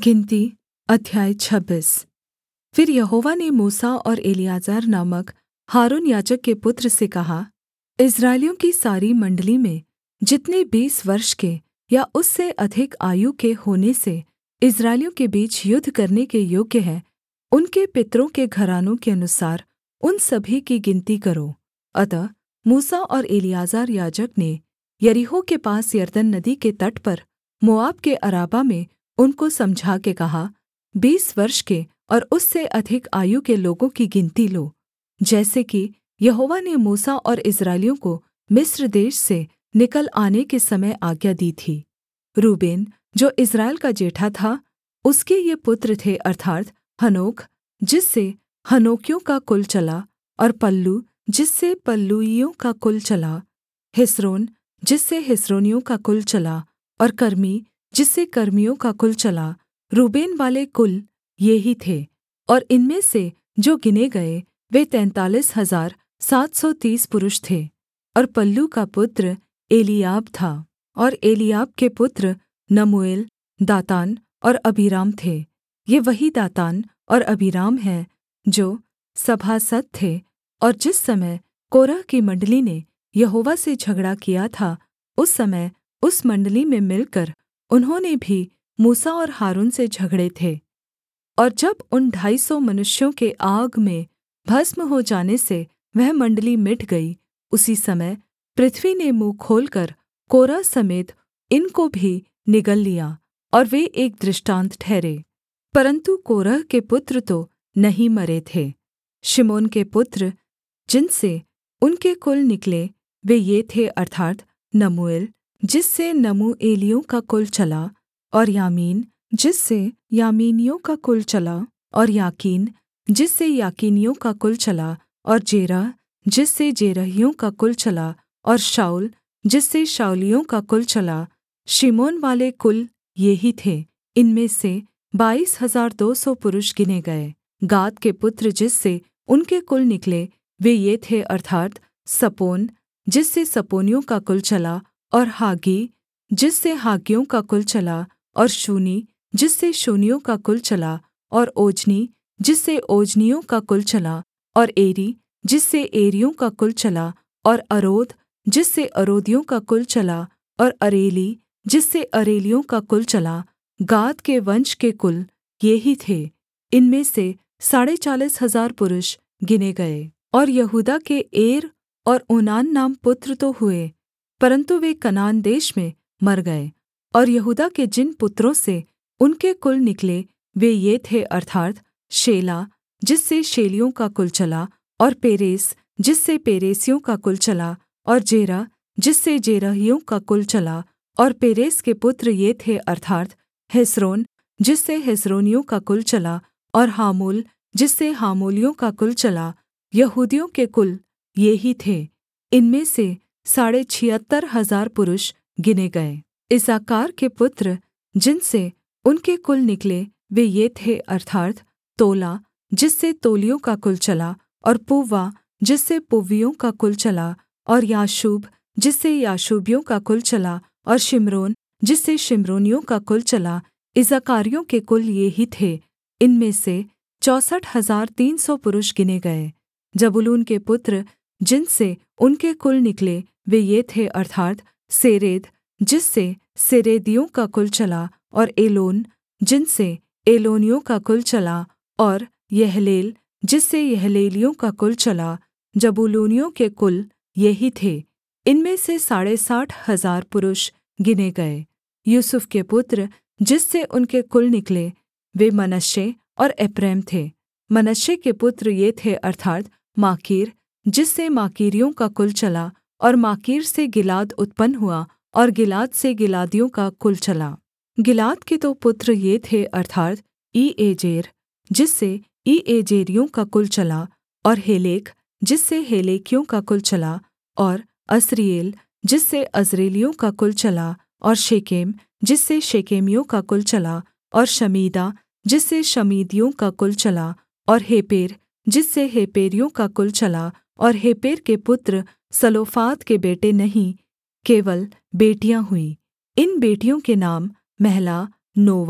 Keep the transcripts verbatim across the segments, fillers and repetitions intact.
गिनती अध्याय छब्बीस। फिर यहोवा ने मूसा और एलीआजर नामक हारून याजक के पुत्र से कहा, इस्राएलियों की सारी मण्डली में जितने बीस वर्ष के या उससे अधिक आयु के होने से इस्राएलियों के बीच युद्ध करने के योग्य हैं, उनके पितरों के घरानों के अनुसार उन सभी की गिनती करो। अतः मूसा और एलीआजर याजक ने यरीहो के पास यरदन नदी के तट पर मोआब के अराबा में उनको समझा के कहा, बीस वर्ष के और उससे अधिक आयु के लोगों की गिनती लो, जैसे कि यहोवा ने मूसा और इस्राएलियों को मिस्र देश से निकल आने के समय आज्ञा दी थी। रूबेन जो इस्राएल का जेठा था, उसके ये पुत्र थे, अर्थात् हनोक जिससे हनोकियों का कुल चला, और पल्लू जिससे पल्लूइयों का कुल चला, हिस्रोन जिससे हिस्रोनियों का कुल चला, और कर्मी जिससे कर्मियों का कुल चला। रूबेन वाले कुल ये ही थे, और इनमें से जो गिने गए वे तैंतालीस हजार सात सौ तीस पुरुष थे। और पल्लू का पुत्र एलीआब था, और एलीआब के पुत्र नमूएल, दातान और अबीराम थे। ये वही दातान और अबीराम हैं जो सभासद थे, और जिस समय कोरह की मण्डली ने यहोवा से झगड़ा किया था, उस समय उस मण्डली में मिलकर उन्होंने भी मूसा और हारून से झगड़े थे। और जब उन ढाई सौ मनुष्यों के आग में भस्म हो जाने से वह मण्डली मिट गई, उसी समय पृथ्वी ने मुँह खोलकर कोरह समेत इनको भी निगल लिया, और वे एक दृष्टान्त ठहरे। परन्तु कोरह के पुत्र तो नहीं मरे थे। शिमोन के पुत्र जिनसे उनके कुल निकले वे ये थे, अर्थात् नमूएल जिससे नमूएलियों का कुल चला, और यामीन जिससे यामीनियों का कुल चला, और याकीन जिससे याकीनियों का कुल चला, और जेरह जिससे जेरहियों का कुल चला, और शाऊल जिससे शाऊलियों का कुल चला। शिमोन वाले कुल ये ही थे। इनमें से बाईस हजार दो सौ पुरुष गिने गए। गाद के पुत्र जिससे उनके कुल निकले वे ये थे, अर्थात् सपोन जिससे सपोनियों का कुल चला, और हागी जिससे हागियों का कुल चला, और शूनी जिससे शूनियों का कुल चला, और ओजनी जिससे ओजनियों का कुल चला, और एरी जिससे एरियों का कुल चला, और अरोद जिससे अरोदियों का कुल चला, और अरेली जिससे अरेलियों का कुल चला। गाद के वंश के कुल ये ही थे। इनमें से साढ़े चालीस हजार पुरुष गिने गए। और यहूदा के एर और ओनान नाम पुत्र तो हुए, परन्तु वे कनान देश में मर गए। और यहूदा के जिन पुत्रों से उनके कुल निकले वे ये थे, अर्थात् शेला जिससे शेलियों का कुल चला, और पेरेस जिससे पेरेसियों का कुल चला, और जेरह जिससे जेरहियों का कुल चला। और पेरेस के पुत्र ये थे, अर्थात् हेस्रोन जिससे हेस्रोनियों का कुल चला, और हामूल जिससे हामूलियों का कुल चला। यहूदियों के कुल ये ही थे। इनमें से साढ़े छिहत्तर हजार पुरुष गिने गए। इस्साकार के पुत्र जिनसे उनके कुल निकले वे ये थे, अर्थात् तोला जिससे तोलियों का कुल चला, और पुव्वा जिससे पुव्वियों का कुल चला, और याशूब जिससे याशूबियों का कुल चला, और शिम्रोन जिससे शिम्रोनियों का कुल चला। इस्साकारियों के कुल ये ही थे। इनमें से चौसठ हजार तीन सौ पुरुष गिने गए। जबूलून के पुत्र जिनसे उनके कुल निकले वे ये थे, अर्थात् सेरेद जिससे सेरेदियों का कुल चला, और एलोन जिनसे एलोनियों का कुल चला, और यहलेल जिससे यहलेलियों का कुल चला। जबूलूनियों के कुल ये ही थे। इनमें से साढ़े साठ हजार पुरुष गिने गए। यूसुफ के पुत्र जिससे उनके कुल निकले वे मनश्शे और एप्रैम थे। मनश्शे के पुत्र ये थे, अर्थात् माकीर जिससे माकीरियों का कुल चला, और माकीर से गिलाद उत्पन्न हुआ, और गिलाद से गिलादियों का कुल चला। गिलाद के तो पुत्र ये थे, अर्थात् ईएजेर जिससे ईएजेरियों का कुल चला, और हेलेक जिससे हेलेकियों का कुल चला, और अस्रीएल जिससे अजरेलियों का कुल चला, और शेकेम जिससे शेकेमियों का कुल चला, और शमीदा जिससे शमीदियों का कुल चला, और हेपेर जिससे हेपेरियों का कुल चला। और हेपेर के पुत्र सलोफाद के बेटे नहीं, केवल बेटियाँ हुईं। इन बेटियों के नाम महला, नोवा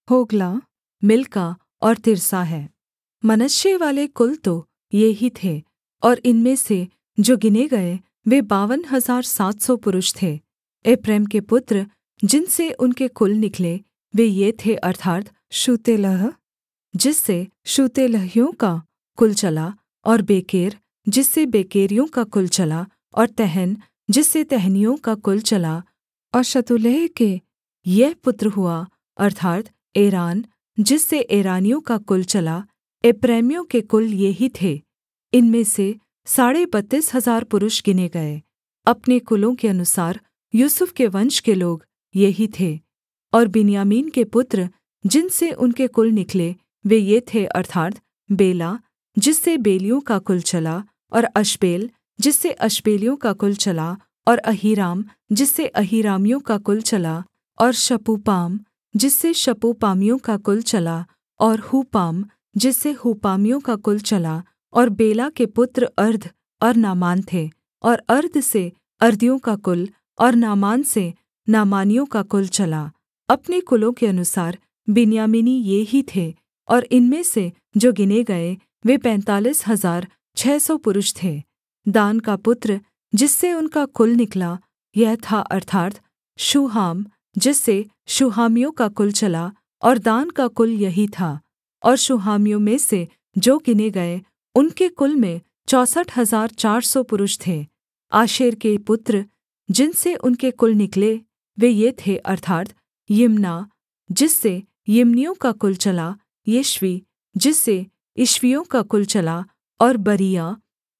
होग्ला, मिल्का और तिर्सा है। मनश्शे वाले कुल तो ये ही थे, और इनमें से जो गिने गए वे बावन हजार सात सौ पुरुष थे। एप्रैम के पुत्र जिनसे उनके कुल निकले वे ये थे, अर्थात् शूतेलह, जिससे शूतेलहियों का कुल चला, और बेकेर, जिससे बेकेरियों का कुल चला, और तहन, जिससे तहनियों का कुल चला। और शतूलेह के यह पुत्र हुआ, अर्थात् एरान, जिससे एरानियों का कुल चला। एप्रैमियों के कुल ये ही थे। इनमें से साढ़े बत्तीस हजार पुरुष गिने गए। अपने कुलों के अनुसार यूसुफ के वंश के लोग ये ही थे। और बिन्यामीन के पुत्र जिनसे उनके कुल निकले वे ये थे, अर्थात् बेला, जिससे बेलियों का कुल चला, और अश्बेल, जिससे अश्बेलियों का कुल चला, और अहीराम, जिससे अहीरामियों का कुल चला, और शपूपाम, जिससे शपूपामियों का कुल चला, और हूपाम, जिससे हूपामियों का कुल चला। और बेला के पुत्र अर्द और नामान थे, और अर्द से अर्दियों का कुल, और नामान से नामानियों का कुल चला। अपने कुलों के अनुसार बिन्यामीनी ये ही थे, और इनमें से जो गिने गए वे पैंतालीस हजार छः सौ पुरुष थे। दान का पुत्र जिससे उनका कुल निकला यह था, अर्थात् शूहाम, जिससे शूहामियों का कुल चला, और दान का कुल यही था। और शूहामियों में से जो गिने गए उनके कुल में चौसठ हजार चार सौ पुरुष थे। आशेर के पुत्र जिनसे उनके कुल निकले वे ये थे, अर्थात् यिम्ना, जिससे यिम्नियों का कुल चला, यिश्वी, जिससे इश्वियों का कुल चला, और बरीआ,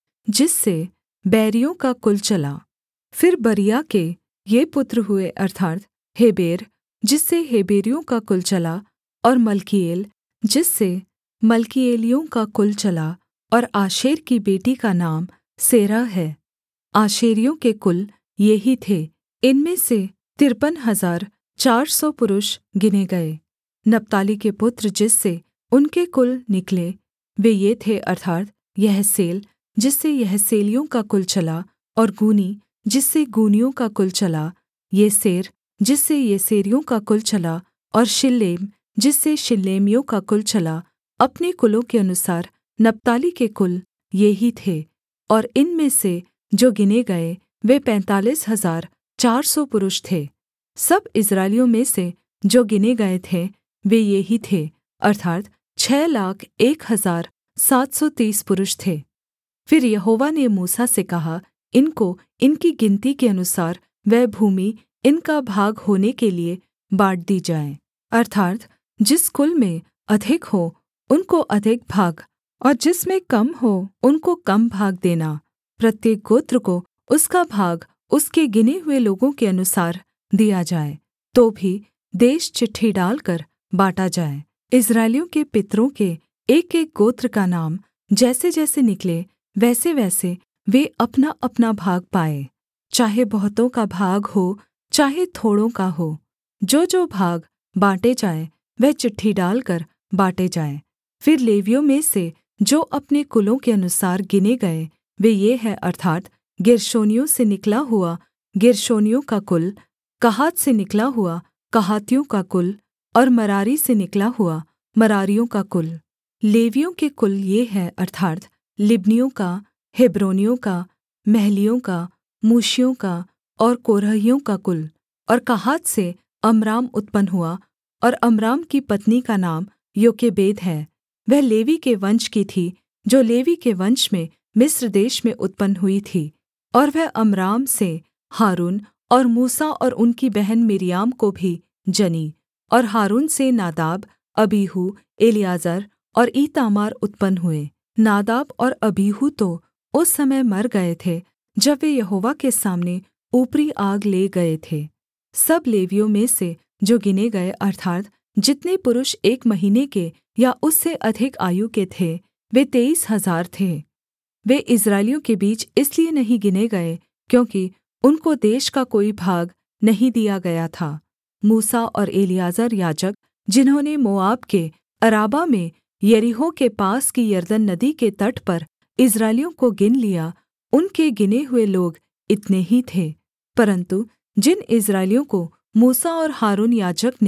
जिससे बैरियों का कुल चला। फिर बरीआ के ये पुत्र हुए, अर्थात् हेबेर, जिससे हेबेरियों का कुल चला, और मल्कीएल, जिससे मल्कीएलियों का कुल चला। और आशेर की बेटी का नाम सेरह है। आशेरियों के कुल ये ही थे। इनमें से तिरपन हजार चार सौ पुरुष गिने गए। नप्ताली के पुत्र जिससे उनके कुल निकले वे ये थे, अर्थात् यहसेल, जिससे यहसेलियों का कुल चला, और गूनी, जिससे गूनियों का कुल चला, येसेर, जिससे येसेरियों का कुल चला, और शिल्लेम, जिससे शिल्लेमियों का कुल चला। अपने कुलों के अनुसार नप्ताली के कुल ये ही थे, और इनमें से जो गिने गए वे पैंतालीस हजार चार सौ पुरुष थे। सब इस्राएलियों में से जो गिने गए थे वे ये ही थे, अर्थात् छः लाख एक हजार सात सौ तीस पुरुष थे। फिर यहोवा ने मूसा से कहा, इनको इनकी गिनती के अनुसार वह भूमि इनका भाग होने के लिए बाँट दी जाए, अर्थात् जिस कुल में अधिक हो उनको अधिक भाग, और जिसमें कम हो उनको कम भाग देना। प्रत्येक गोत्र को उसका भाग उसके गिने हुए लोगों के अनुसार दिया जाए, तो भी देश चिट्ठी डालकर बाँटा जाए। इस्राएलियों के पितरों के एकएक गोत्र का नाम जैसे जैसे निकले वैसे वैसे वे अपना अपना भाग पाएँ, चाहे बहुतों का भाग हो चाहे थोड़ों का हो। जो जो भाग बाँटे जाए वह चिट्ठी डालकर बाँटे जाए। फिर लेवियों में से जो अपने कुलों के अनुसार गिने गए वे ये हैं, अर्थात् गेर्शोनियों से निकला हुआ गेर्शोनियों का कुल, कहात से निकला हुआ कहातियों का कुल, और मरारी से निकला हुआ मरारियों का कुल। लेवियों के कुल ये हैं, अर्थात् लिब्नियों का, हेब्रोनियों का, महलियों का, मूशियों का, और कोरहियों का कुल। और कहात से अम्राम उत्पन्न हुआ, और अम्राम की पत्नी का नाम योकेबेद है। वह लेवी के वंश की थी, जो लेवी के वंश में मिस्र देश में उत्पन्न हुई थी। और वह अम्राम से हारून और मूसा और उनकी बहन मिर्याम को भी जनी। और हारून से नादाब, अबीहू, एलीआजर और ईतामार उत्पन्न हुए। नादाब और अबीहू तो उस समय मर गए थे जब वे यहोवा के सामने ऊपरी आग ले गए थे। सब लेवियों में से जो गिने गए, अर्थात् जितने पुरुष एक महीने के या उससे अधिक आयु के थे, वे तेईस हजार थे। वे इस्राएलियों के बीच इसलिए नहीं गिने गए क्योंकि उनको देश का कोई भाग नहीं दिया गया था। मूसा और एलीआजर याजक, जिन्होंने मोआब के अराबा में यरीहो के पास की यरदन नदी के तट पर इस्राएलियों को गिन लिया, उनके गिने हुए लोग इतने ही थे। परन्तु जिन इस्राएलियों को मूसा और हारून याजक ने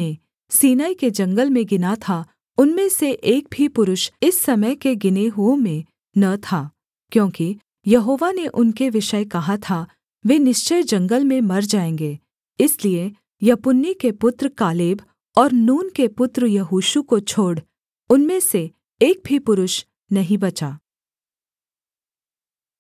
सीनै के जंगल में गिना था, उनमें से एक भी पुरुष इस समय के गिने हुओं में न था, क्योंकि यहोवा ने उनके विषय कहा था, वे निश्चय जंगल में मर जाएँगे। इसलिए यपुन्ने के पुत्र कालेब और नून के पुत्र यहोशू को छोड़ उनमें से एक भी पुरुष नहीं बचा।